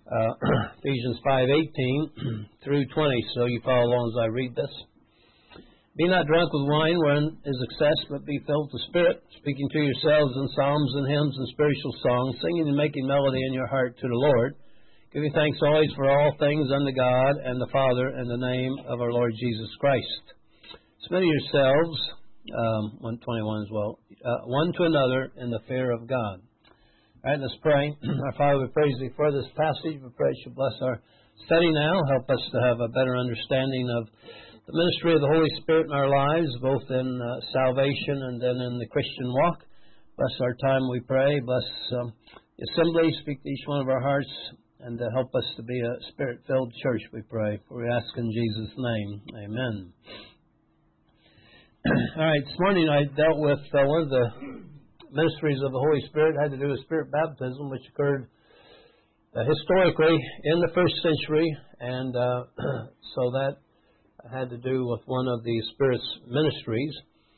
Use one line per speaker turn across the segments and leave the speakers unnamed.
Ephesians 5:18 through 20. So you follow along as I read this. Be not drunk with wine, wherein is excess, but be filled with the Spirit, speaking to yourselves in psalms and hymns and spiritual songs, singing and making melody in your heart to the Lord, giving thanks always for all things unto God and the Father in the name of our Lord Jesus Christ. Submit yourselves, 121 as well, one to another in the fear of God. All right, let's pray. Our Father, we praise Thee for this passage. We pray that You bless our study now. Help us to have a better understanding of the ministry of the Holy Spirit in our lives, both in salvation and then in the Christian walk. Bless our time, we pray. Bless the assembly. Speak to each one of our hearts and help us to be a Spirit-filled church, we pray. For we ask in Jesus' name. Amen. All right, this morning I dealt with one of the ministries of the Holy Spirit. It had to do with Spirit baptism, which occurred historically in the first century, and so that had to do with one of the Spirit's ministries.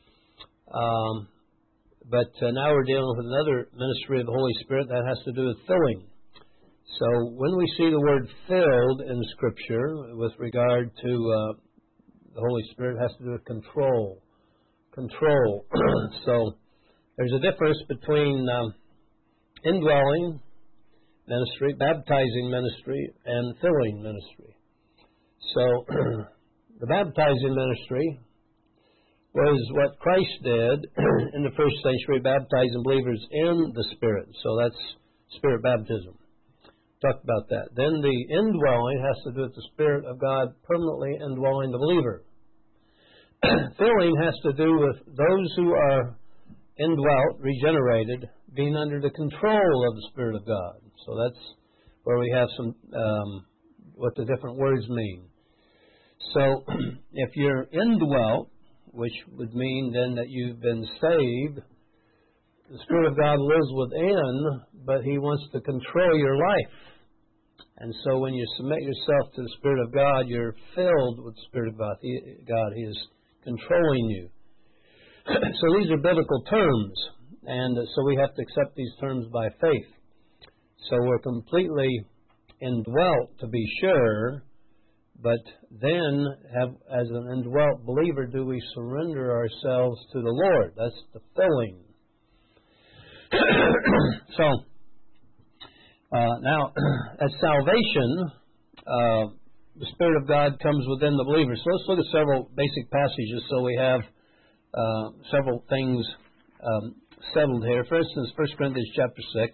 But now we're dealing with another ministry of the Holy Spirit that has to do with filling. So when we see the word filled in Scripture with regard to the Holy Spirit, it has to do with control. Control. So there's a difference between indwelling ministry, baptizing ministry, and filling ministry. So the baptizing ministry was what Christ did in the first century, baptizing believers in the Spirit. So that's Spirit baptism. Talked about that. Then the indwelling has to do with the Spirit of God permanently indwelling the believer. Filling has to do with those who are indwelt, regenerated, being under the control of the Spirit of God. So that's where we have some what the different words mean. So if you're indwelt, which would mean then that you've been saved, the Spirit of God lives within, but He wants to control your life. And so when you submit yourself to the Spirit of God, you're filled with the Spirit of God. He is controlling you. So these are biblical terms, and so we have to accept these terms by faith. So we're completely indwelt, to be sure, but then, as an indwelt believer, do we surrender ourselves to the Lord? That's the filling. So, now, at salvation, the Spirit of God comes within the believer. So let's look at several basic passages so we have several things settled here. For instance, 1 Corinthians chapter 6.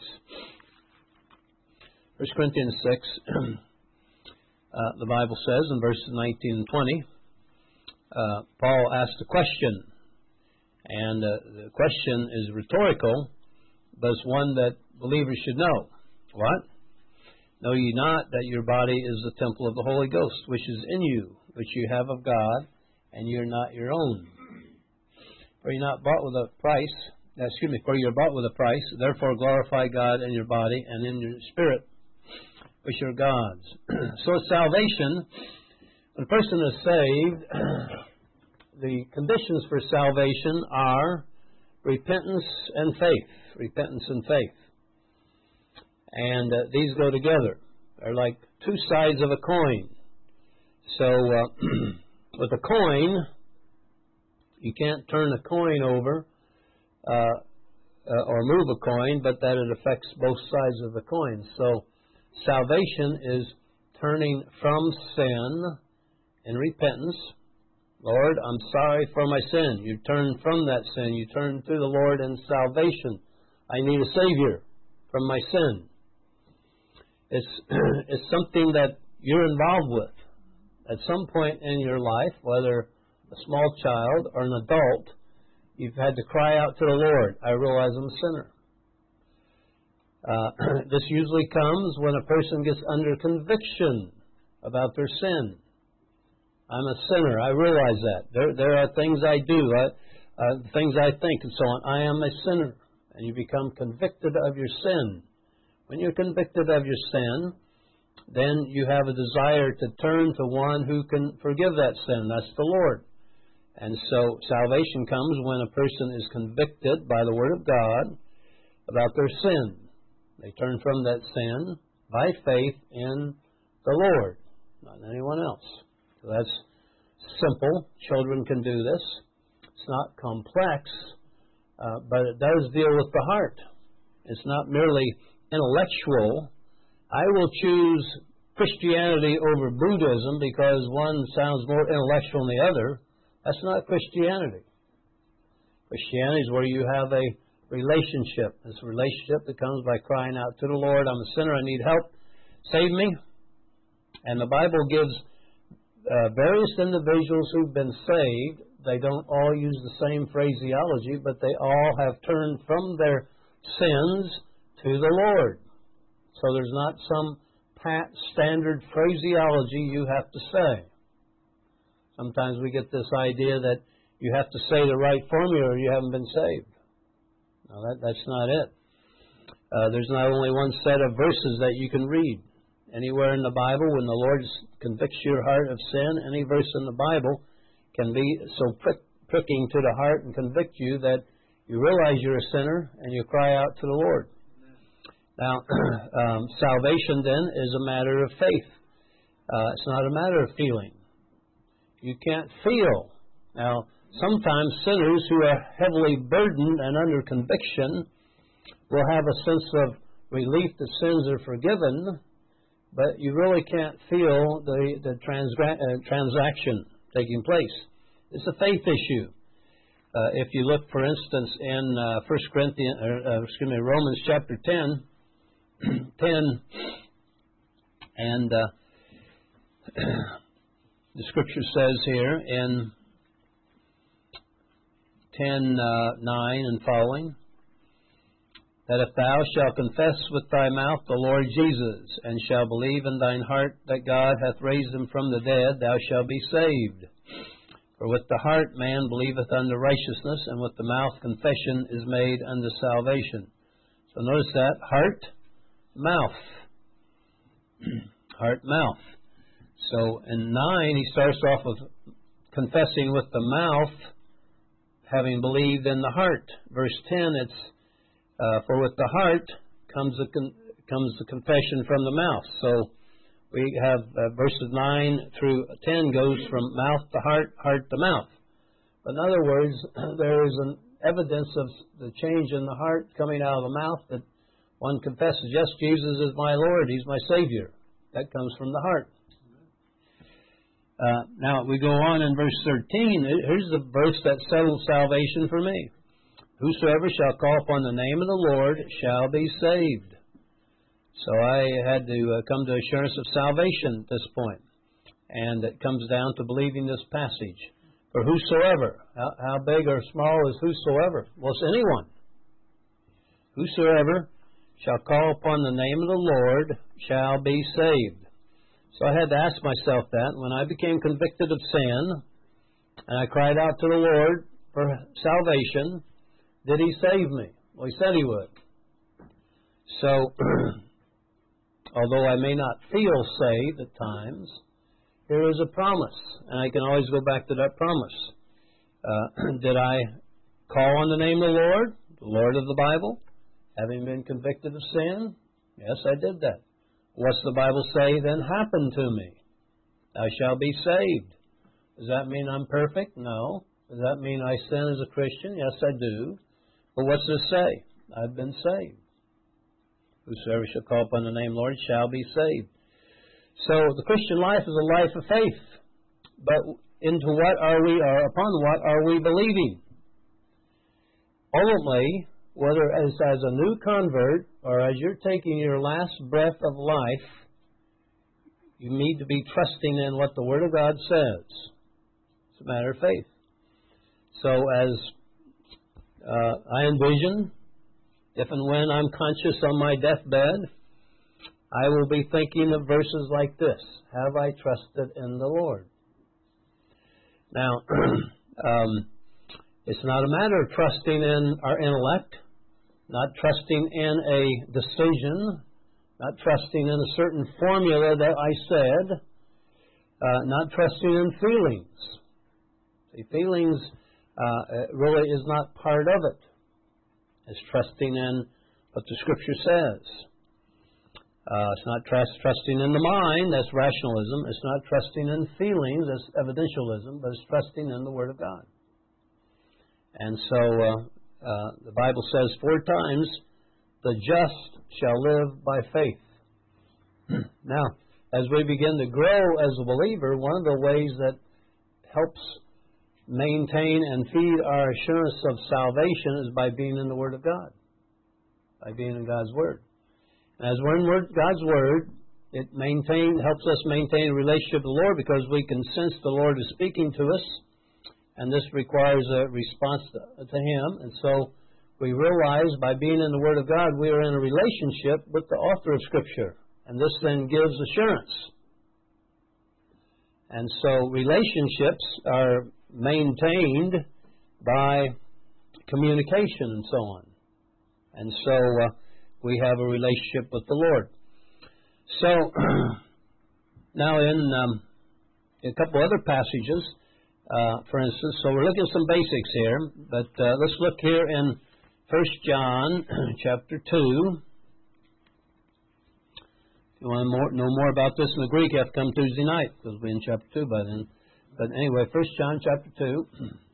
1 Corinthians 6, the Bible says in verses 19 and 20, Paul asked a question. And the question is rhetorical, but it's one that believers should know. What? Know ye not that your body is the temple of the Holy Ghost, which is in you, which you have of God, and you're not your own? For you're not bought with a price. For you're bought with a price. Therefore glorify God in your body and in your spirit, which are God's. So at salvation, when a person is saved, the conditions for salvation are repentance and faith. Repentance and faith. And these go together. They're like two sides of a coin. So with a coin, you can't turn a coin over or move a coin, but that it affects both sides of the coin. So salvation is turning from sin in repentance. Lord, I'm sorry for my sin. You turn from that sin. You turn to the Lord in salvation. I need a Savior from my sin. It's something that you're involved with. At some point in your life, whether a small child or an adult, you've had to cry out to the Lord, I realize I'm a sinner. This usually comes when a person gets under conviction about their sin. I'm a sinner. I realize that. There are things I do, things I think, and so on. I am a sinner. And you become convicted of your sin. When you're convicted of your sin, then you have a desire to turn to one who can forgive that sin. That's the Lord. And so salvation comes when a person is convicted by the Word of God about their sin. They turn from that sin by faith in the Lord, not anyone else. So that's simple. Children can do this. It's not complex, but it does deal with the heart. It's not merely intellectual. I will choose Christianity over Buddhism because one sounds more intellectual than the other. That's not Christianity. Christianity is where you have a relationship. It's a relationship that comes by crying out to the Lord, I'm a sinner, I need help, save me. And the Bible gives various individuals who've been saved. They don't all use the same phraseology, but they all have turned from their sins to the Lord. So there's not some pat standard phraseology you have to say. Sometimes we get this idea that you have to say the right formula or you haven't been saved. No, that's not it. There's not only one set of verses that you can read. Anywhere in the Bible, when the Lord convicts your heart of sin, any verse in the Bible can be so pricking to the heart and convict you that you realize you're a sinner and you cry out to the Lord. Now, salvation then is a matter of faith. It's not a matter of feeling. You can't feel. Now, sometimes sinners who are heavily burdened and under conviction will have a sense of relief that sins are forgiven, but you really can't feel the transaction taking place. It's a faith issue. If you look, for instance, in Romans chapter 10, and the Scripture says here in 10:9 and following, that if thou shalt confess with thy mouth the Lord Jesus, and shalt believe in thine heart that God hath raised him from the dead, thou shalt be saved. For with the heart man believeth unto righteousness, and with the mouth confession is made unto salvation. So notice that, heart, mouth. Heart, mouth. So in 9, he starts off with confessing with the mouth, having believed in the heart. Verse 10, it's for with the heart comes the confession from the mouth. So we have verses 9 through 10 goes from mouth to heart, heart to mouth. But in other words, there is an evidence of the change in the heart coming out of the mouth that one confesses, yes, Jesus is my Lord, He's my Savior. That comes from the heart. Now we go on in verse 13. Here's the verse that settles salvation for me. Whosoever shall call upon the name of the Lord shall be saved. So I had to come to assurance of salvation at this point. And it comes down to believing this passage. For whosoever, how big or small is whosoever? Well, it's anyone. Whosoever shall call upon the name of the Lord shall be saved. So I had to ask myself that when I became convicted of sin and I cried out to the Lord for salvation, did He save me? Well, He said He would. So, although I may not feel saved at times, there is a promise, and I can always go back to that promise. Did I call on the name of the Lord of the Bible, having been convicted of sin? Yes, I did that. What's the Bible say then happened to me? Thou shalt be saved. Does that mean I'm perfect? No. Does that mean I sin as a Christian? Yes, I do. But what's this say? I've been saved. Whosoever shall call upon the name Lord shall be saved. So the Christian life is a life of faith. But into what are we, or upon what are we believing? Ultimately, whether as a new convert or as you're taking your last breath of life, you need to be trusting in what the Word of God says. It's a matter of faith. So as I envision, if and when I'm conscious on my deathbed, I will be thinking of verses like this. Have I trusted in the Lord? Now, it's not a matter of trusting in our intellect, not trusting in a decision, not trusting in a certain formula that I said, not trusting in feelings. See, feelings really is not part of it. It's trusting in what the Scripture says. It's not trusting in the mind, that's rationalism. It's not trusting in feelings, that's evidentialism, but it's trusting in the Word of God. And so the Bible says 4 times, the just shall live by faith. Now, as we begin to grow as a believer, one of the ways that helps maintain and feed our assurance of salvation is by being in the Word of God, by being in God's Word. And as we're in God's Word, it helps us maintain a relationship with the Lord because we can sense the Lord is speaking to us, and this requires a response to Him. And so we realize by being in the Word of God, we are in a relationship with the author of Scripture, and this then gives assurance. And so relationships are maintained by communication and so on. And so we have a relationship with the Lord. So now in a couple other passages, for instance, so we're looking at some basics here, but let's look here in 1 John chapter 2. If you want to know more about this in the Greek, you have to come Tuesday night, because we'll be in chapter 2 by then. But anyway, 1 John chapter 2,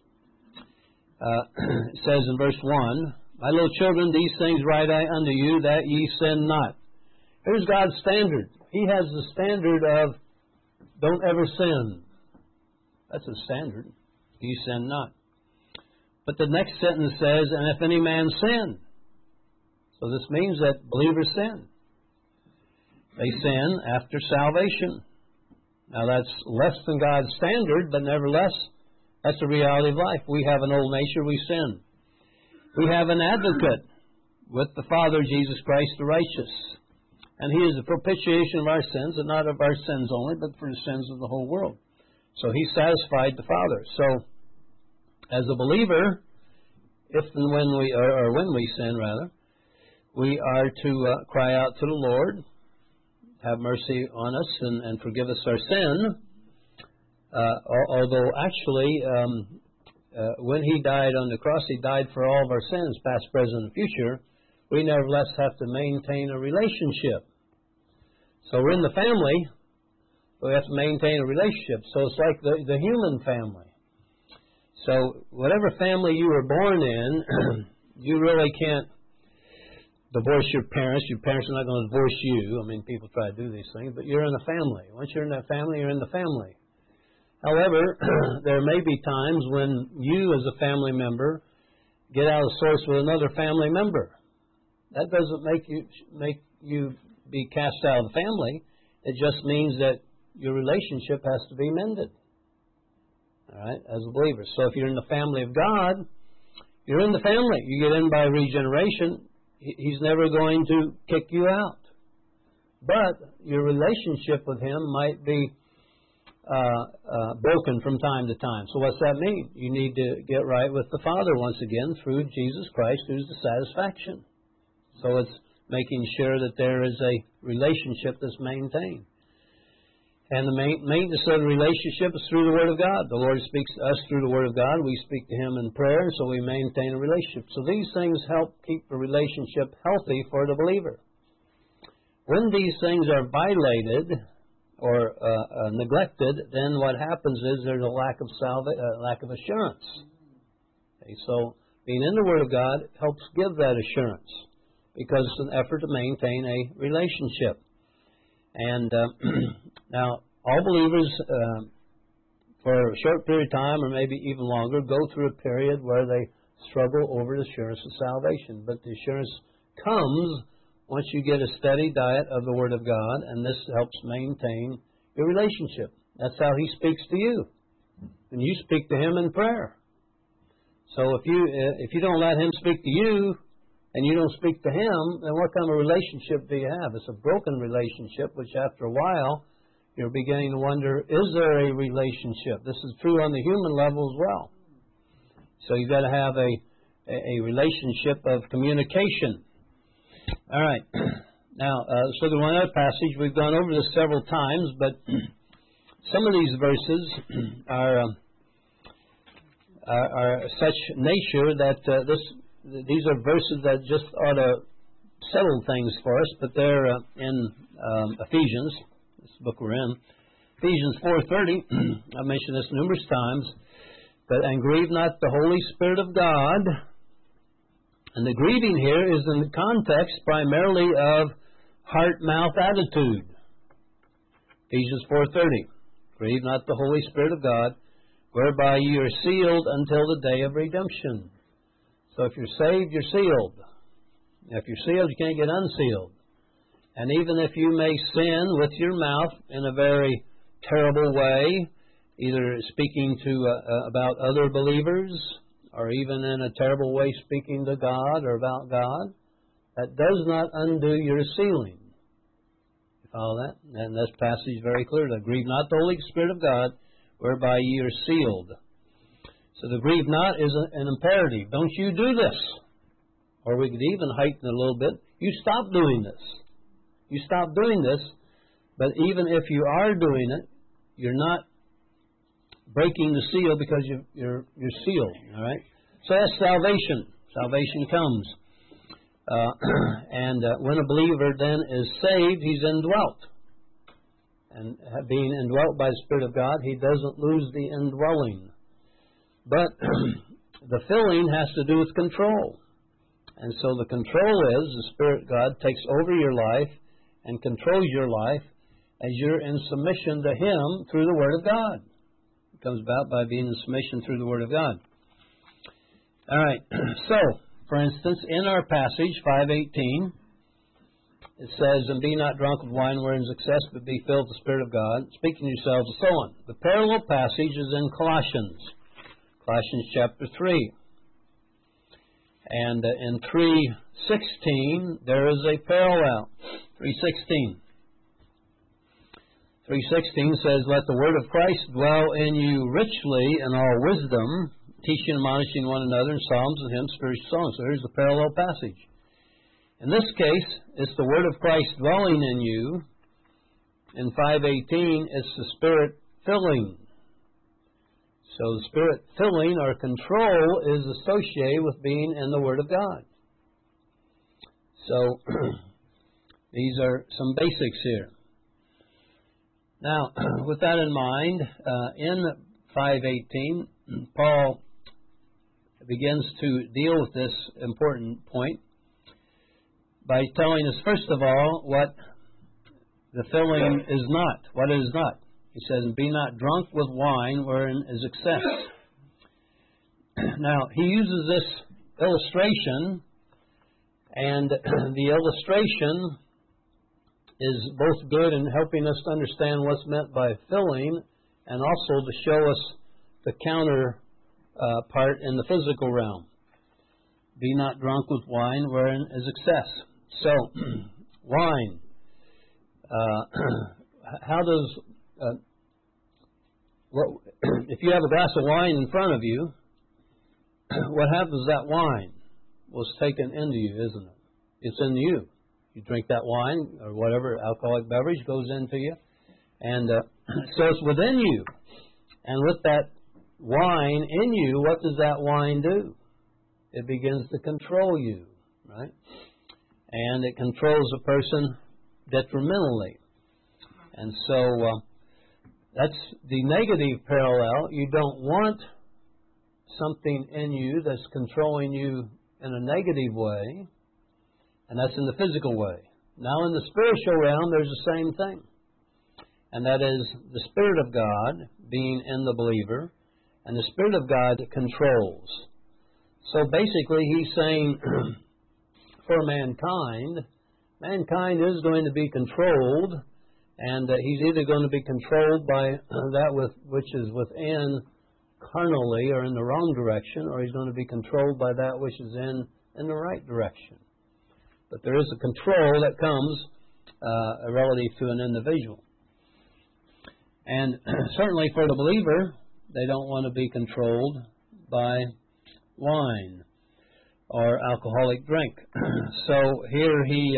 it says in verse 1, My little children, these things write I unto you, that ye sin not. Here's God's standard. He has the standard of don't ever sin. That's a standard. Ye sin not. But the next sentence says, and if any man sin. So this means that believers sin. They sin after salvation. Now that's less than God's standard, but nevertheless, that's the reality of life. We have an old nature, we sin. We have an advocate with the Father, Jesus Christ the righteous. And He is the propitiation of our sins, and not of our sins only, but for the sins of the whole world. So He satisfied the Father. So, as a believer, if and when we sin, we are to cry out to the Lord, have mercy on us and forgive us our sin. Although actually, when He died on the cross, He died for all of our sins, past, present, and future. We nevertheless have to maintain a relationship. So we're in the family, but we have to maintain a relationship. So it's like the human family. So whatever family you were born in, you really can't divorce your parents. Your parents are not going to divorce you. I mean, people try to do these things, but you're in a family. Once you're in that family, you're in the family. However, there may be times when you as a family member get out of sorts with another family member. That doesn't make you be cast out of the family. It just means that your relationship has to be mended. All right, as a believer. So if you're in the family of God, you're in the family. You get in by regeneration. He's never going to kick you out. But your relationship with Him might be broken from time to time. So what's that mean? You need to get right with the Father once again through Jesus Christ, who's the satisfaction. So it's making sure that there is a relationship that's maintained. And the maintenance of the relationship is through the Word of God. The Lord speaks to us through the Word of God. We speak to Him in prayer, so we maintain a relationship. So these things help keep the relationship healthy for the believer. When these things are violated or neglected, then what happens is there's a lack of assurance. Okay, so being in the Word of God helps give that assurance because it's an effort to maintain a relationship. And now, all believers, for a short period of time or maybe even longer, go through a period where they struggle over the assurance of salvation. But the assurance comes once you get a steady diet of the Word of God, and this helps maintain your relationship. That's how He speaks to you. And you speak to Him in prayer. So if you don't let Him speak to you, and you don't speak to Him, then what kind of relationship do you have? It's a broken relationship, which after a while, you're beginning to wonder, is there a relationship? This is true on the human level as well. So you've got to have a relationship of communication. All right. Now, let's look at one other passage. We've gone over this several times, but some of these verses are such nature that these are verses that just ought to settled things for us, but they're in Ephesians, this book we're in. Ephesians 4:30, I've mentioned this numerous times, but and grieve not the Holy Spirit of God. And the grieving here is in the context primarily of heart-mouth attitude. Ephesians 4:30, grieve not the Holy Spirit of God, whereby you are sealed until the day of redemption. So if you're saved, you're sealed. If you're sealed, you can't get unsealed. And even if you may sin with your mouth in a very terrible way, either speaking to about other believers, or even in a terrible way speaking to God or about God, that does not undo your sealing. You follow that? And this passage is very clear. To grieve not the Holy Spirit of God, whereby ye are sealed. So the grieve not is an imperative. Don't you do this. Or we could even heighten it a little bit. You stop doing this. You stop doing this, but even if you are doing it, you're not breaking the seal because you're sealed. All right. So that's salvation. Salvation comes, and when a believer then is saved, he's indwelt, and being indwelt by the Spirit of God, he doesn't lose the indwelling. But the filling has to do with control, and so the control is the Spirit of God takes over your life and controls your life as you're in submission to Him through the Word of God. It comes about by being in submission through the Word of God. All right. So, for instance, in our passage, 5:18, it says, and be not drunk with wine wherein is excess, but be filled with the Spirit of God, speaking to yourselves, and so on. The parallel passage is in Colossians chapter 3. And in 3:16, there is a parallel. 3:16. 3:16 says, let the word of Christ dwell in you richly in all wisdom, teaching and admonishing one another in psalms and hymns, spiritual songs. So here's the parallel passage. In this case, it's the word of Christ dwelling in you. In 5:18, it's the Spirit filling. So the Spirit filling or control is associated with being in the Word of God. So these are some basics here. Now, with that in mind, in 5:18, Paul begins to deal with this important point by telling us, first of all, what the filling is not, what it is not. He says, be not drunk with wine wherein is excess. Now, he uses this illustration, and the illustration is both good in helping us to understand what's meant by filling, and also to show us the counter part in the physical realm. Be not drunk with wine wherein is excess. So, wine. How does... if you have a glass of wine in front of you, what happens to that wine? Well, it's taken into you, isn't it? It's in you. You drink that wine or whatever alcoholic beverage goes into you, and so it's within you. And with that wine in you, what does that wine do? It begins to control you, right? And it controls a person detrimentally. And so that's the negative parallel. You don't want something in you that's controlling you in a negative way, and that's in the physical way. Now, in the spiritual realm, there's the same thing, and that is the Spirit of God being in the believer, and the Spirit of God controls. So basically, he's saying for mankind is going to be controlled, and he's either going to be controlled by that which is within carnally or in the wrong direction, or he's going to be controlled by that which is in the right direction. But there is a control that comes relative to an individual. And certainly for the believer, they don't want to be controlled by wine or alcoholic drink. So here he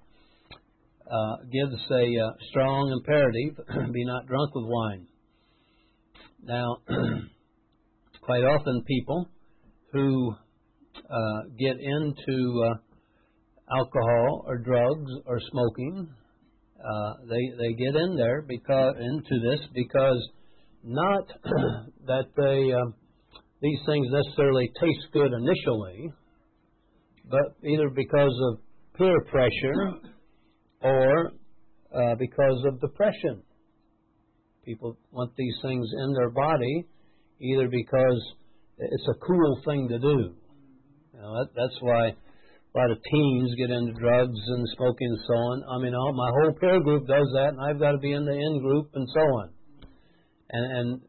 gives a strong imperative, be not drunk with wine. Now, quite often people who get into alcohol or drugs or smoking. They get in there into this because not that these things necessarily taste good initially, but either because of peer pressure or because of depression. People want these things in their body either because it's a cool thing to do. That's why a lot of teens get into drugs and smoking and so on. I mean, my whole peer group does that, and I've got to be in the in group and so on. And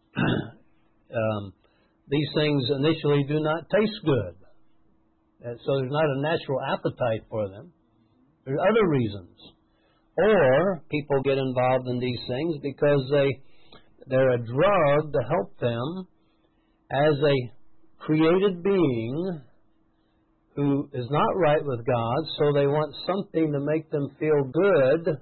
these things initially do not taste good. So there's not a natural appetite for them. There are other reasons. Or people get involved in these things because they're a drug to help them as a created being who is not right with God, so they want something to make them feel good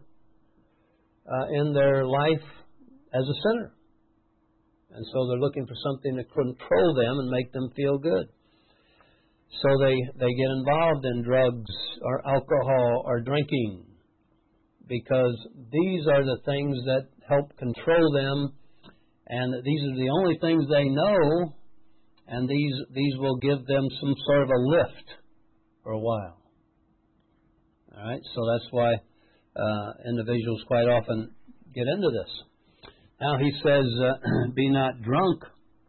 in their life as a sinner. And so they're looking for something to control them and make them feel good. So they get involved in drugs or alcohol or drinking because these are the things that help control them, and these are the only things they know, and these will give them some sort of a lift for a while. All right, so that's why individuals quite often get into this. Now he says, be not drunk,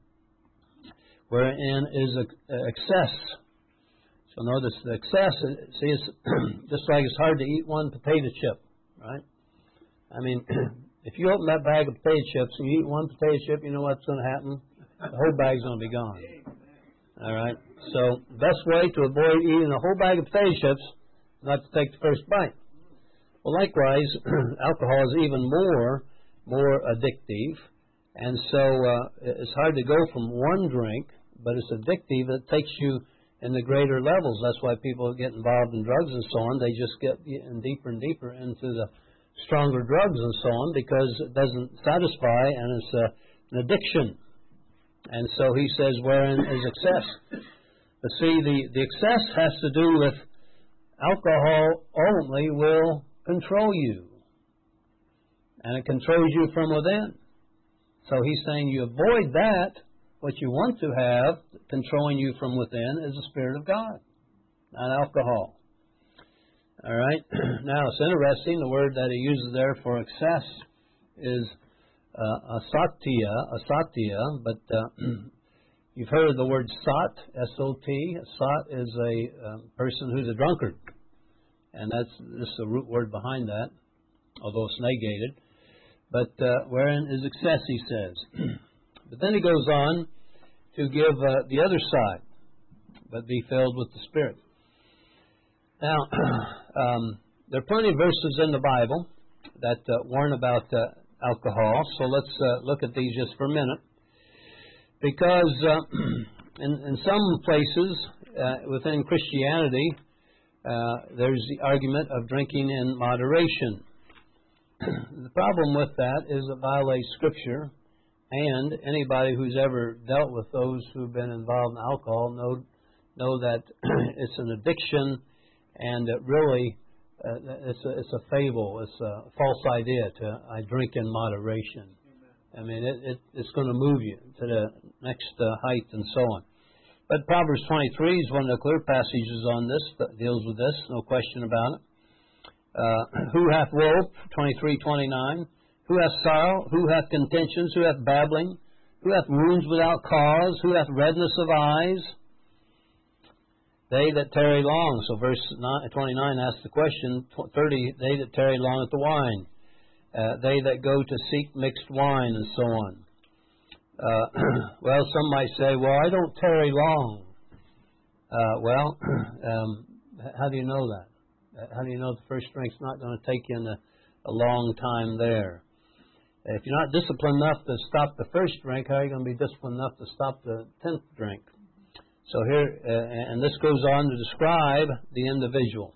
wherein is excess. So notice the excess, see, it's just like it's hard to eat one potato chip, right? I mean, if you open that bag of potato chips and you eat one potato chip, you know what's going to happen? The whole bag's going to be gone. All right? So the best way to avoid eating a whole bag of potato chips is not to take the first bite. Well, likewise, alcohol is even more addictive, and so it's hard to go from one drink, but it's addictive. It takes you in the greater levels. That's why people get involved in drugs and so on. They just get in deeper and deeper into the stronger drugs and so on because it doesn't satisfy, and it's an addiction. And so he says, wherein is excess. But see, the excess has to do with alcohol ultimately will control you. And it controls you from within. So he's saying you avoid that. What you want to have controlling you from within is the Spirit of God, not alcohol. All right? Now, it's interesting. The word that he uses there for excess is asatia, but you've heard of the word sot, S-O-T. Sot is a person who's a drunkard. And this is the root word behind that, although it's negated. But wherein is excess, he says. But then he goes on to give the other side, but be filled with the Spirit. Now, there are plenty of verses in the Bible that warn about alcohol, so let's look at these just for a minute. Because in some places within Christianity, there's the argument of drinking in moderation. The problem with that is it violates Scripture, and anybody who's ever dealt with those who've been involved in alcohol know that it's an addiction, and it really it's a fable, it's a false idea I drink in moderation. Amen. I mean, it's going to move you to the next height and so on. But Proverbs 23 is one of the clear passages on this that deals with this, no question about it. Who hath woe? 23:29. Who hath sorrow? Who hath contentions? Who hath babbling? Who hath wounds without cause? Who hath redness of eyes? They that tarry long. So verse 29 asks the question. 30, they that tarry long at the wine. They that go to seek mixed wine, and so on. Well, some might say, well, I don't tarry long. How do you know that? How do you know the first drink's not going to take you in a long time there? If you're not disciplined enough to stop the first drink, how are you going to be disciplined enough to stop the 10th drink? So here, and this goes on to describe the individual.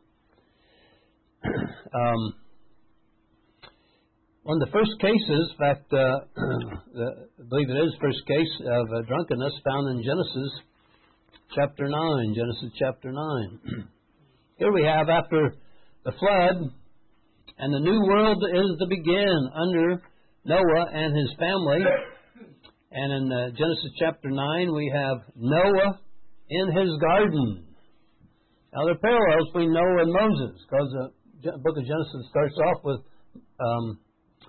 One of the first cases, in fact, I believe it is the first case of drunkenness found in Genesis chapter 9. Genesis chapter 9. here we have after the flood, and the new world is to begin under Noah and his family. And in Genesis chapter 9, we have Noah in his garden. Now, there are parallels between Noah and Moses, because the book of Genesis starts off with Adam,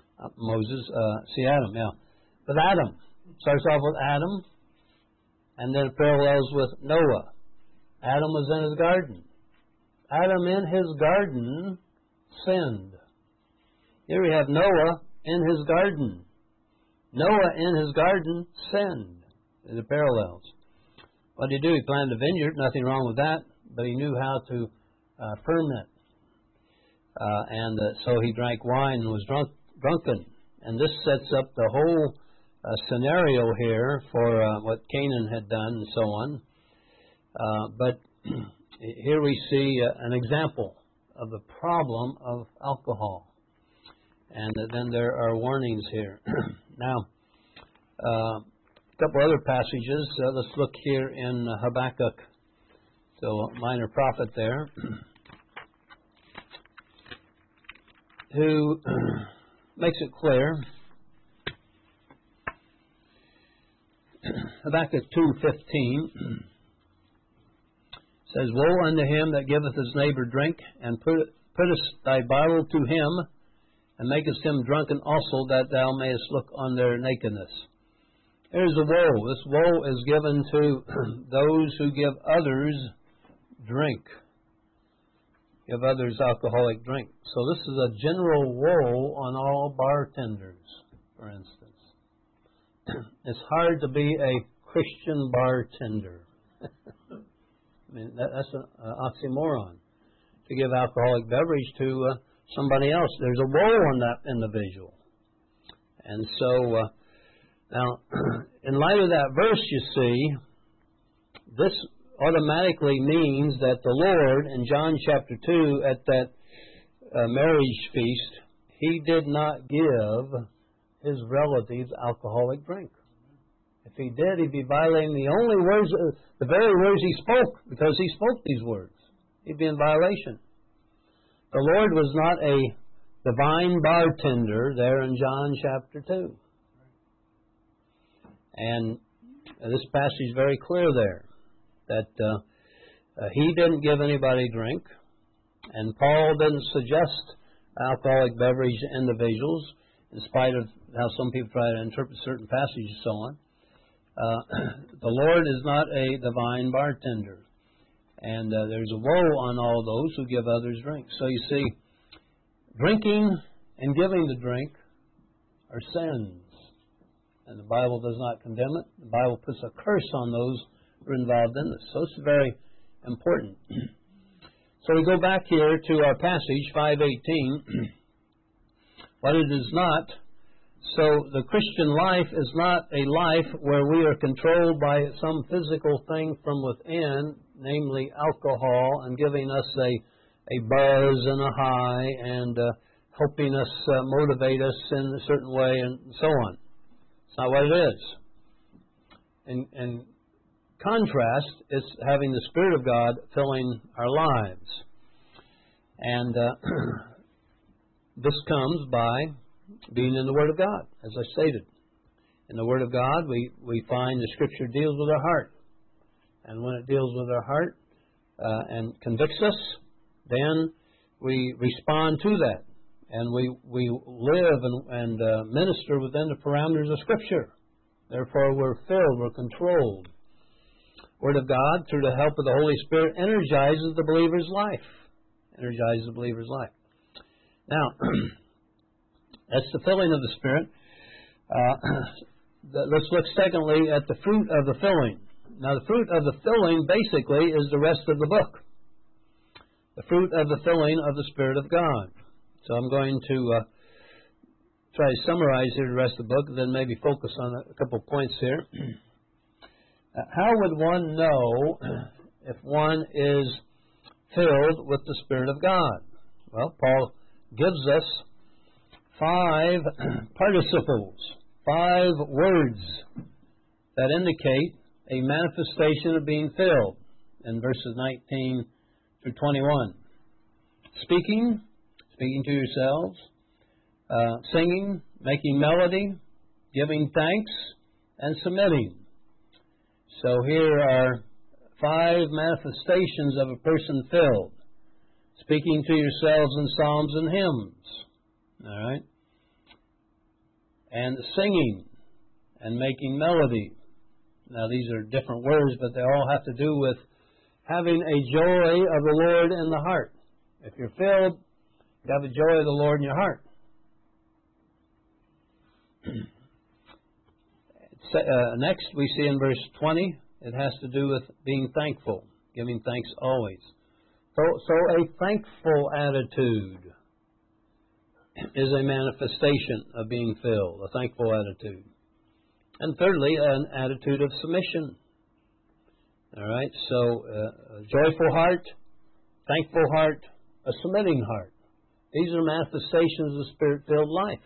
yeah. With Adam. Starts off with Adam, and then it parallels with Noah. Adam was in his garden. Adam in his garden sinned. Here we have Noah in his garden. Noah in his garden sinned. The parallels. What did he do? He planted a vineyard. Nothing wrong with that. But he knew how to ferment. So he drank wine and was drunken. And this sets up the whole scenario here for what Canaan had done and so on. But here we see an example of the problem of alcohol. And then there are warnings here. Now, a couple other passages. Let's look here in Habakkuk, so minor prophet there, who makes it clear. Habakkuk 2:15 says, "Woe unto him that giveth his neighbor drink, and puttest thy bottle to him, and makest him drunken also, that thou mayest look on their nakedness." Here's a woe. This woe is given to those who give others drink, give others alcoholic drink. So this is a general woe on all bartenders, for instance. It's hard to be a Christian bartender. I mean, that's an oxymoron, to give alcoholic beverage to somebody else. There's a woe on that individual. And so, now, in light of that verse, you see, this automatically means that the Lord, in John chapter 2, at that marriage feast, He did not give His relatives alcoholic drink. If He did, He'd be violating the only words, the very words He spoke, because He spoke these words. He'd be in violation. The Lord was not a divine bartender there in John chapter 2. And this passage is very clear there, that He didn't give anybody drink, and Paul didn't suggest alcoholic beverage to individuals, in spite of how some people try to interpret certain passages and so on. The Lord is not a divine bartender. And there's a woe on all those who give others drink. So you see, drinking and giving the drink are sins. And the Bible does not condemn it. The Bible puts a curse on those who are involved in this. So it's very important. So we go back here to our passage, 5:18. But it is not. So the Christian life is not a life where we are controlled by some physical thing from within, namely alcohol, and giving us a buzz and a high, and helping us motivate us in a certain way, and so on. It's not what it is. In contrast, it's having the Spirit of God filling our lives. And this comes by being in the Word of God, as I stated. In the Word of God, we find the Scripture deals with our heart. And when it deals with our heart and convicts us, then we respond to that. And we live and minister within the parameters of Scripture. Therefore, we're filled, we're controlled. Word of God, through the help of the Holy Spirit, energizes the believer's life. Energizes the believer's life. Now, that's the filling of the Spirit. Let's look secondly at the fruit of the filling. Now, the fruit of the filling basically is the rest of the book. The fruit of the filling of the Spirit of God. So I'm going to try to summarize here the rest of the book, and then maybe focus on a couple of points here. How would one know if one is filled with the Spirit of God? Well, Paul gives us 5 participles, 5 words that indicate a manifestation of being filled in verses 19 through through 21. Speaking to yourselves, singing, making melody, giving thanks, and submitting. So here are 5 manifestations of a person filled. Speaking to yourselves in psalms and hymns. All right? And singing and making melody. Now these are different words, but they all have to do with having a joy of the Lord in the heart. If you're filled, you have the joy of the Lord in your heart. Next, we see in verse 20, it has to do with being thankful, giving thanks always. So a thankful attitude is a manifestation of being filled, a thankful attitude. And thirdly, an attitude of submission. All right, so a joyful heart, thankful heart, a submitting heart. These are manifestations of Spirit-filled life.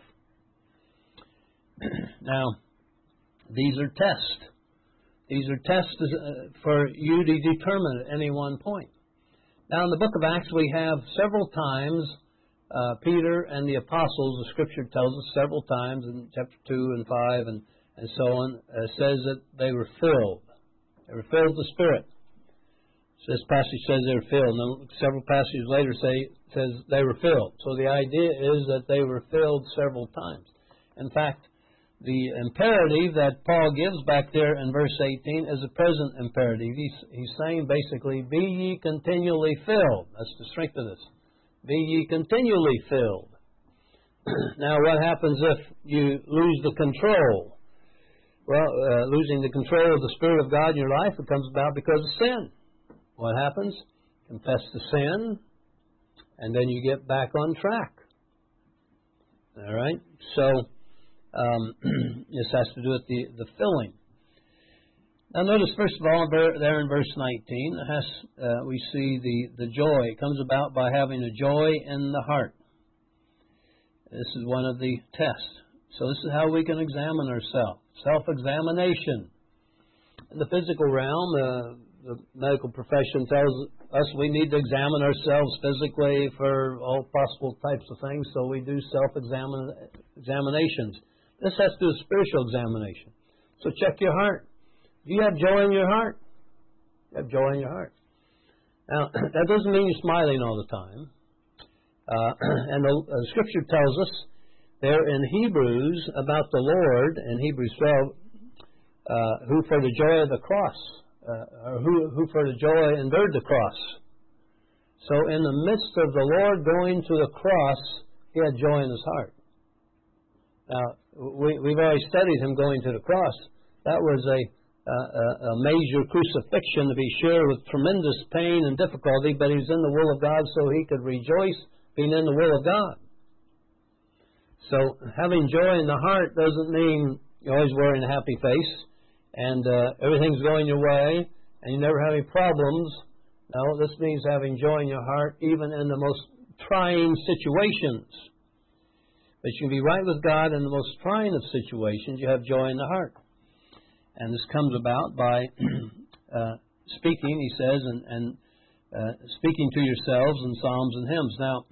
Now, these are tests. These are tests for you to determine at any one point. Now, in the book of Acts, we have several times Peter and the apostles, the Scripture tells us several times in chapter 2 and 5 and so on, says that they were filled. They were filled with the Spirit. So this passage says they were filled. And several passages later says they were filled. So the idea is that they were filled several times. In fact, the imperative that Paul gives back there in verse 18 is a present imperative. He's saying basically, be ye continually filled. That's the strength of this. Be ye continually filled. Now, what happens if you lose the control? Well, losing the control of the Spirit of God in your life, it comes about because of sin. What happens? Confess the sin, and then you get back on track. All right? So, this has to do with the filling. Now, notice, first of all, there in verse 19, we see the joy. It comes about by having a joy in the heart. This is one of the tests. So this is how we can examine ourselves. Self-examination. In the physical realm, the medical profession tells us we need to examine ourselves physically for all possible types of things, so we do self-examinations. This has to do with spiritual examination. So check your heart. Do you have joy in your heart? You have joy in your heart. Now, that doesn't mean you're smiling all the time. And the Scripture tells us there in Hebrews about the Lord, in Hebrews 12, who for the joy of the cross, or who for the joy endured the cross. So in the midst of the Lord going to the cross, he had joy in his heart. Now, we've already studied him going to the cross. That was a major crucifixion, to be sure, with tremendous pain and difficulty, but he was in the will of God so he could rejoice being in the will of God. So having joy in the heart doesn't mean you're always wearing a happy face and everything's going your way and you never have any problems. No, this means having joy in your heart even in the most trying situations. But you can be right with God in the most trying of situations. You have joy in the heart. And this comes about by speaking, he says, and speaking to yourselves in psalms and hymns. Now,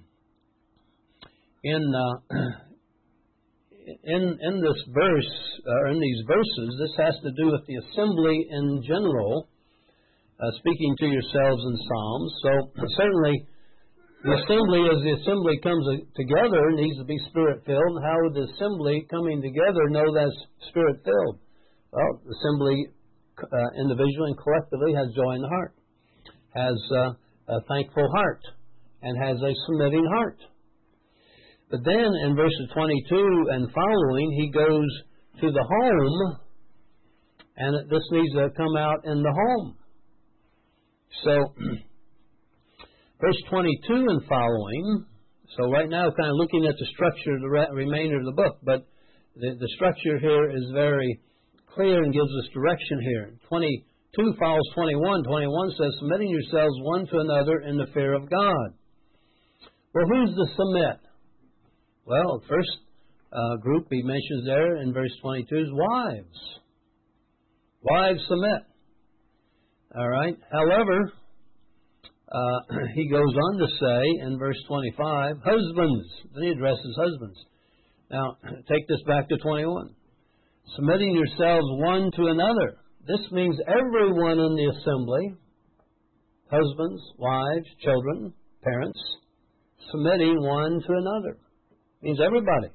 in this verse, or in these verses, this has to do with the assembly in general, speaking to yourselves in psalms. So certainly, the assembly, as the assembly comes together, needs to be Spirit-filled. And how would the assembly coming together know that's Spirit-filled? Well, the assembly individually and collectively has joy in the heart, has a thankful heart, and has a submitting heart. But then in verses 22 and following, he goes to the home, and this needs to come out in the home. So, verse 22 and following, so right now kind of looking at the structure of the remainder of the book, but the structure here is very clear and gives us direction here. 22 follows 21. 21 says, submitting yourselves one to another in the fear of God. Well, who's to submit? Well, the first group he mentions there in verse 22 is wives. Wives submit. All right. However, he goes on to say in verse 25, husbands. Then he addresses husbands. Now, take this back to 21. Submitting yourselves one to another. This means everyone in the assembly, husbands, wives, children, parents, submitting one to another. Means everybody.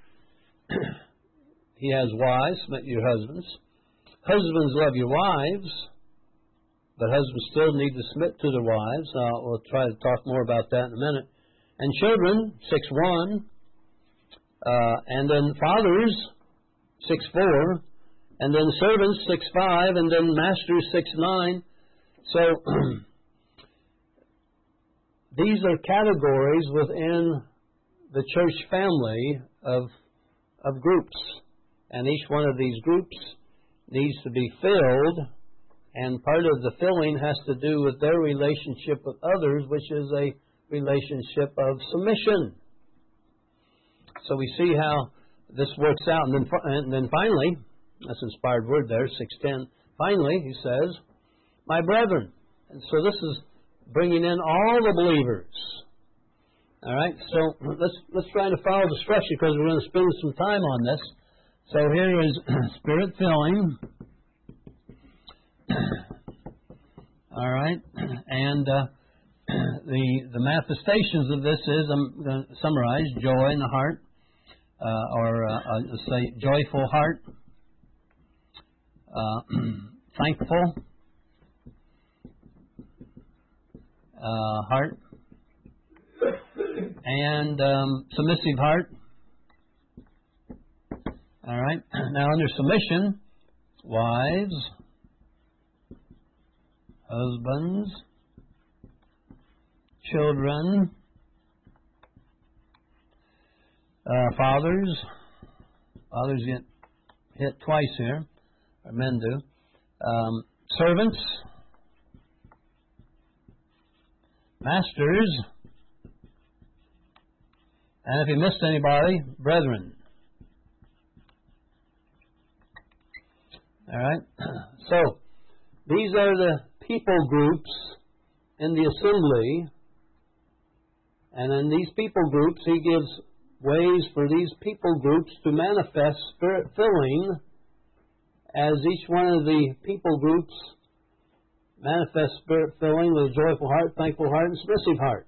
He has wives, submit to your husbands. Husbands, love your wives, but husbands still need to submit to their wives. We'll try to talk more about that in a minute. And children, 6:1. And then fathers, 6:4. And then servants, 6:5. And then masters, 6:9. So these are categories within the church family of groups. And each one of these groups needs to be filled. And part of the filling has to do with their relationship with others, which is a relationship of submission. So we see how this works out. And then finally, that's an inspired word there, 6:10. Finally, he says, my brethren. And so this is bringing in all the believers. All right, so let's try to follow the structure because we're going to spend some time on this. So here is spirit filling. All right, and the manifestations of this is, I'm going to summarize, joy in the heart, let's say joyful heart, thankful heart, and submissive heart. All right, now under submission, wives, husbands, children, fathers. Fathers get hit twice here, or men do. Servants, masters, and if you missed anybody, brethren. All right? So, these are the people groups in the assembly, and in these people groups, he gives ways for these people groups to manifest spirit filling as each one of the people groups manifests spirit filling with a joyful heart, thankful heart, and submissive heart.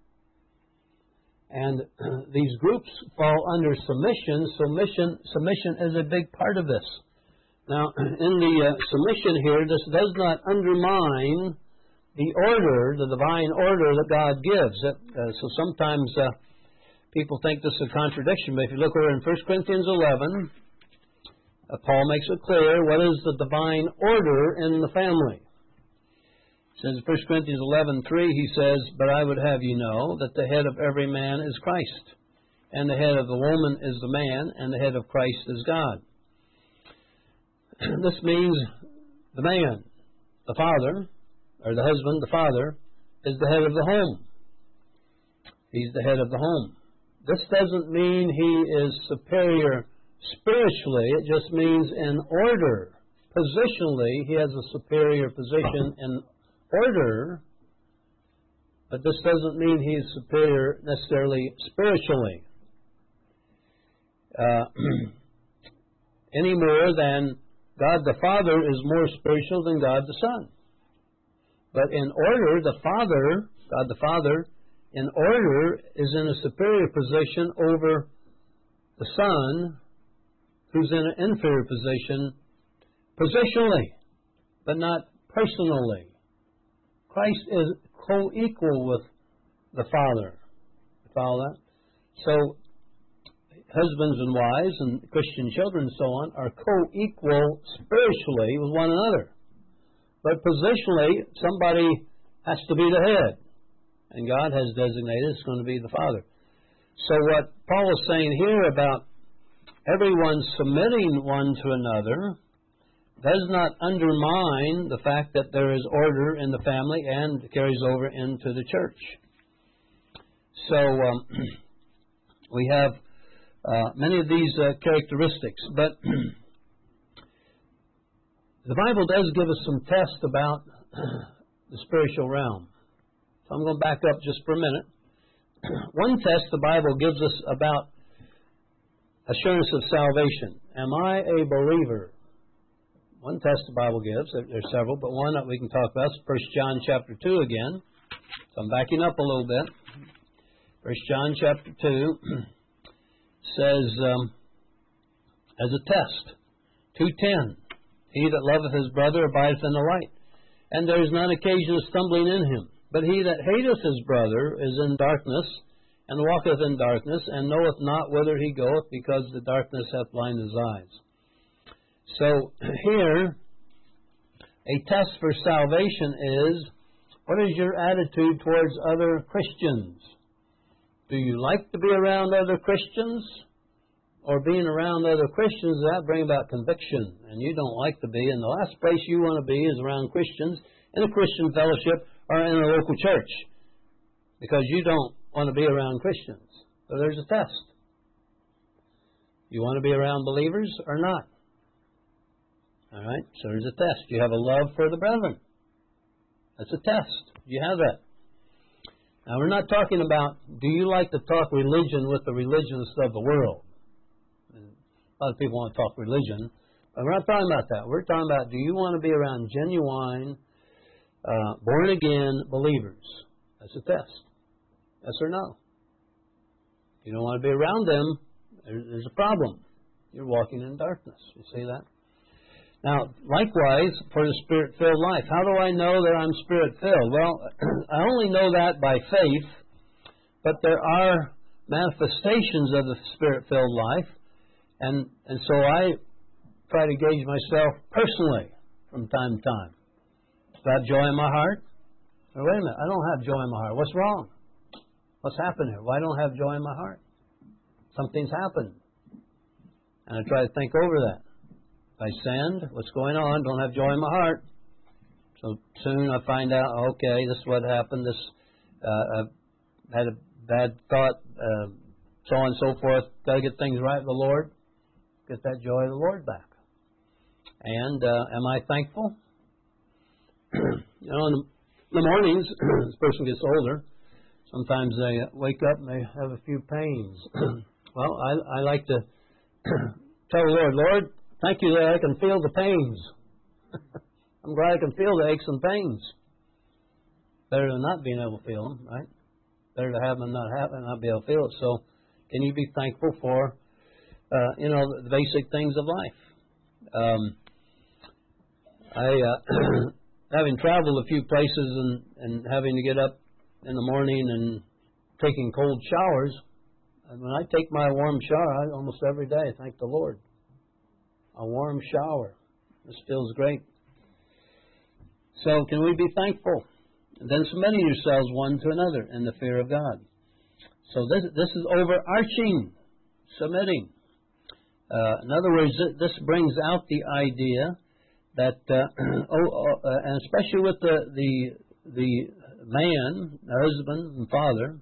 And these groups fall under submission. Submission is a big part of this. Now, in the submission here, this does not undermine the order, the divine order that God gives. So sometimes people think this is a contradiction, but if you look over in 1 Corinthians 11, Paul makes it clear what is the divine order in the family. It says in 1 Corinthians 11:3, he says, but I would have you know that the head of every man is Christ, and the head of the woman is the man, and the head of Christ is God. This means the man, the father, or the husband, the father, is the head of the home. He's the head of the home. This doesn't mean he is superior spiritually. It just means in order. Positionally, he has a superior position in order, but this doesn't mean he's superior necessarily spiritually. Any more than God the Father is more spiritual than God the Son. But in order, the Father, God the Father, in order is in a superior position over the Son, who's in an inferior position positionally, but not personally. Christ is co-equal with the Father. You follow that? So, husbands and wives and Christian children and so on are co-equal spiritually with one another. But positionally, somebody has to be the head. And God has designated it's going to be the Father. So what Paul is saying here about everyone submitting one to another does not undermine the fact that there is order in the family and carries over into the church. So we have many of these characteristics, but the Bible does give us some tests about the spiritual realm. So I'm going to back up just for a minute. One test the Bible gives us about assurance of salvation. Am I a believer? One test the Bible gives. There's several, but one that we can talk about is 1 John chapter 2 again. So I'm backing up a little bit. 1 John chapter 2 says, as a test, 2:10, he that loveth his brother abideth in the light, and there is none occasion of stumbling in him. But he that hateth his brother is in darkness, and walketh in darkness, and knoweth not whither he goeth, because the darkness hath blinded his eyes. So here, a test for salvation is, what is your attitude towards other Christians? Do you like to be around other Christians? Or being around other Christians, that brings about conviction, and you don't like to be. And the last place you want to be is around Christians in a Christian fellowship or in a local church, because you don't want to be around Christians. So there's a test. You want to be around believers or not? All right, so there's a test. You have a love for the brethren. That's a test. You have that. Now, we're not talking about, do you like to talk religion with the religionists of the world? A lot of people want to talk religion, but we're not talking about that. We're talking about, do you want to be around genuine, born-again believers? That's a test. Yes or no? If you don't want to be around them, there's a problem. You're walking in darkness. You see that? Now, likewise, for the Spirit-filled life. How do I know that I'm Spirit-filled? Well, I only know that by faith, but there are manifestations of the Spirit-filled life, and so I try to gauge myself personally from time to time. Do I have joy in my heart? Or wait a minute, I don't have joy in my heart. What's wrong? What's happened here? Why don't I have joy in my heart? Something's happened. And I try to think over that. If I sinned, what's going on? Don't have joy in my heart. So soon I find out, okay, this is what happened. I've had a bad thought, so on and so forth. Got to get things right with the Lord. Get that joy of the Lord back. And am I thankful? You know, in the mornings, as a person gets older, sometimes they wake up and they have a few pains. Well, I like to tell the Lord, Lord, thank you that I can feel the pains. I'm glad I can feel the aches and pains. Better than not being able to feel them, right? Better to have them than not have them and not be able to feel it. So, can you be thankful for, the basic things of life? Having traveled a few places and having to get up in the morning and taking cold showers, and when I take my warm shower, almost every day, thank the Lord. A warm shower. This feels great. So can we be thankful? And then submitting yourselves one to another in the fear of God. So this is overarching submitting. In other words, this brings out the idea that, and especially with the man, husband and father,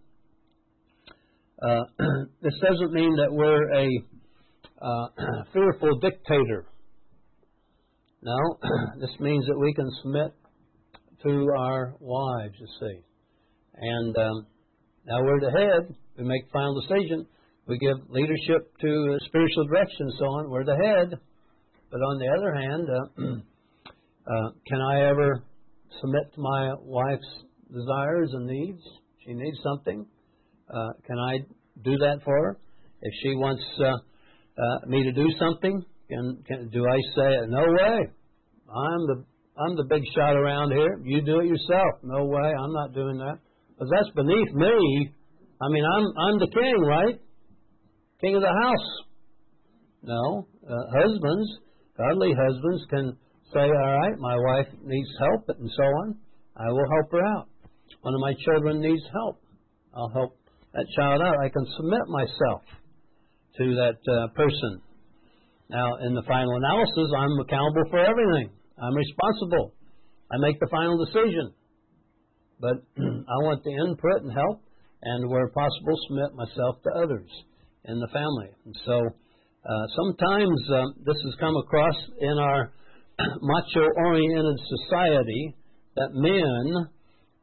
this doesn't mean that we're a fearful dictator. No, this means that we can submit to our wives, you see. And now we're the head. We make final decision. We give leadership to spiritual direction and so on. We're the head. But on the other hand, can I ever submit to my wife's desires and needs? She needs something. Can I do that for her? If she wants me to do something, do I say, no way, I'm the big shot around here. You do it yourself. No way, I'm not doing that. Because that's beneath me. I mean, I'm the king, right? King of the house. No, husbands, godly husbands can say, all right, my wife needs help and so on. I will help her out. One of my children needs help. I'll help that child out. I can submit myself to that person. Now, in the final analysis, I'm accountable for everything. I'm responsible. I make the final decision. But I want the input and help, and where possible, submit myself to others in the family. And so sometimes this has come across in our macho-oriented society that men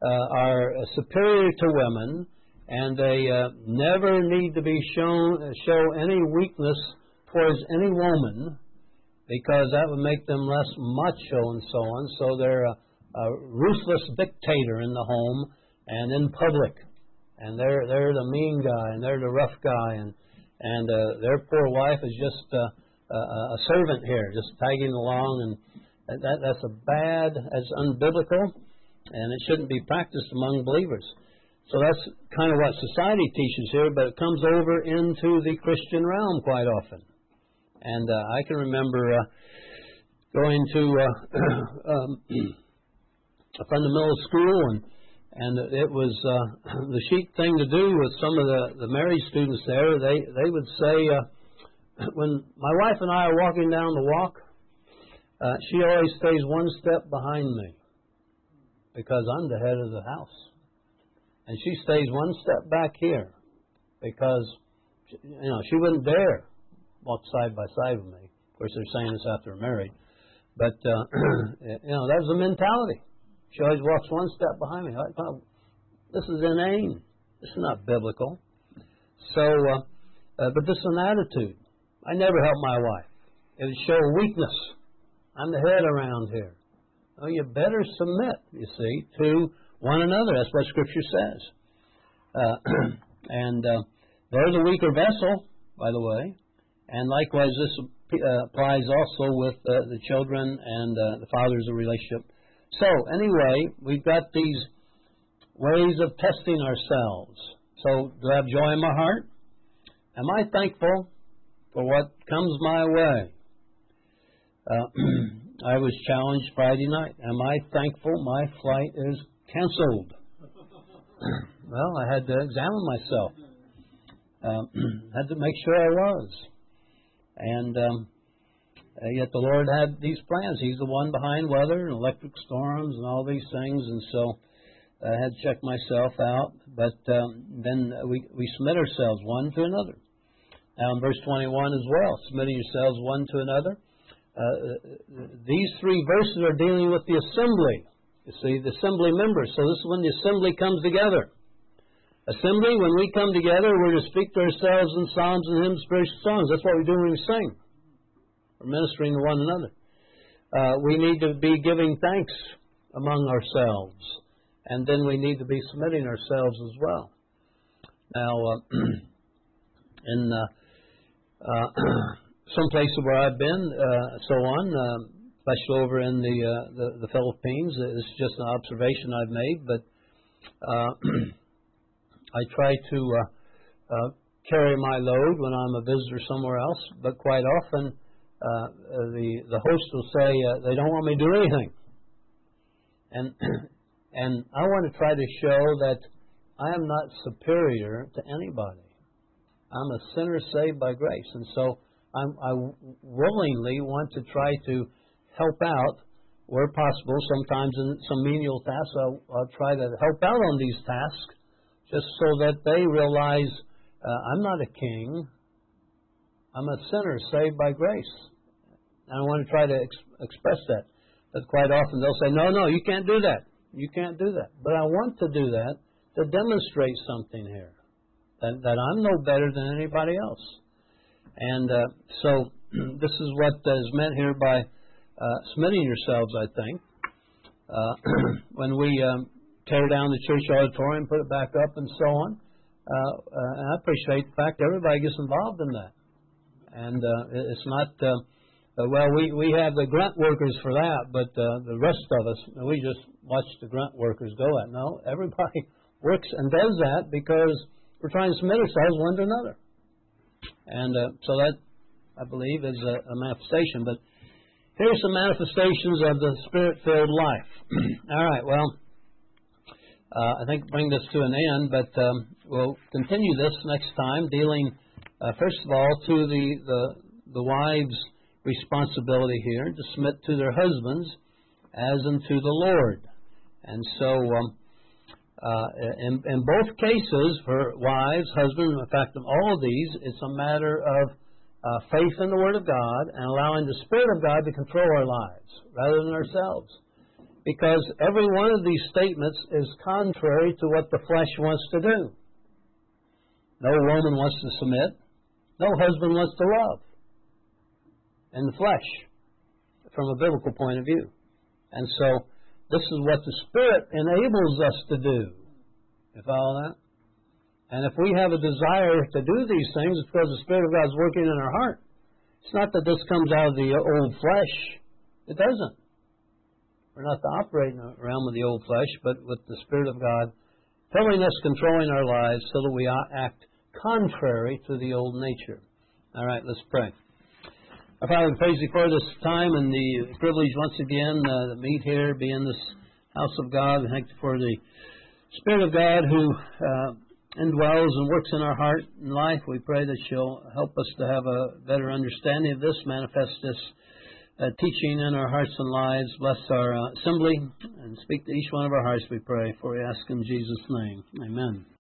are superior to women, and they never need to be show any weakness towards any woman, because that would make them less macho and so on. So they're a ruthless dictator in the home and in public, and they're the mean guy and they're the rough guy, and their poor wife is just a servant here, just tagging along, and that's that's unbiblical, and it shouldn't be practiced among believers. So that's kind of what society teaches here, but it comes over into the Christian realm quite often. And I can remember going to a fundamental school, and it was the chic thing to do with some of the married students there. They would say, when my wife and I are walking down the walk, she always stays one step behind me, because I'm the head of the house. And she stays one step back here, because she wouldn't dare walk side by side with me. Of course, they're saying this after we're married. But, that was the mentality. She always walks one step behind me. This is inane. This is not biblical. So, but this is an attitude. I never help my wife. It would show weakness. I'm the head around here. Oh, you better submit, you see, to one another. That's what Scripture says. And they're the weaker vessel, by the way. And likewise, this applies also with the children and the fathers of relationship. So, anyway, we've got these ways of testing ourselves. So, do I have joy in my heart? Am I thankful for what comes my way? I was challenged Friday night. Am I thankful my flight is canceled? Well, I had to examine myself. Had to make sure I was. And yet the Lord had these plans. He's the one behind weather and electric storms and all these things. And so I had to check myself out. But then we submit ourselves one to another. Now in verse 21 as well, submitting yourselves one to another. These three verses are dealing with the assembly. You see, the assembly members. So this is when the assembly comes together. Assembly, when we come together, we're to speak to ourselves in psalms and hymns, spiritual songs. That's what we do when we sing. We're ministering to one another. We need to be giving thanks among ourselves. And then we need to be submitting ourselves as well. Now, in some places where I've been, so on, especially over in the Philippines, it's just an observation I've made, but I try to carry my load when I'm a visitor somewhere else, but quite often the host will say they don't want me to do anything. And I want to try to show that I am not superior to anybody. I'm a sinner saved by grace. And so I willingly want to try to help out where possible. Sometimes in some menial tasks, I'll try to help out on these tasks just so that they realize I'm not a king. I'm a sinner saved by grace. And I want to try to express that. But quite often they'll say, no, you can't do that. You can't do that. But I want to do that to demonstrate something here, that I'm no better than anybody else. And so this is what is meant here by submitting yourselves, I think. When we tear down the church auditorium, put it back up, and so on, and I appreciate the fact everybody gets involved in that. And it's not, we have the grunt workers for that, but the rest of us, we just watch the grunt workers go at. No, everybody works and does that because we're trying to submit ourselves one to another. And so that, I believe, is a manifestation. But here's some manifestations of the Spirit-filled life. All right, well, I think bring this to an end, but we'll continue this next time, dealing, first of all, to the wives' responsibility here to submit to their husbands as unto the Lord. And so, in both cases, for wives, husbands, in fact, in all of these, it's a matter of faith in the Word of God and allowing the Spirit of God to control our lives rather than ourselves. Because every one of these statements is contrary to what the flesh wants to do. No woman wants to submit. No husband wants to love. In the flesh, from a biblical point of view. And so, this is what the Spirit enables us to do. You follow that? And if we have a desire to do these things, it's because the Spirit of God is working in our heart. It's not that this comes out of the old flesh. It doesn't. We're not to operate in the realm of the old flesh, but with the Spirit of God filling us, controlling our lives, so that we act contrary to the old nature. All right, let's pray. Our Father, we praise you for this time and the privilege once again to meet here, be in this house of God. We thank you for the Spirit of God who indwells and works in our heart and life. We pray that you'll help us to have a better understanding of this, manifest this teaching in our hearts and lives. Bless our assembly and speak to each one of our hearts, we pray, for we ask in Jesus' name. Amen.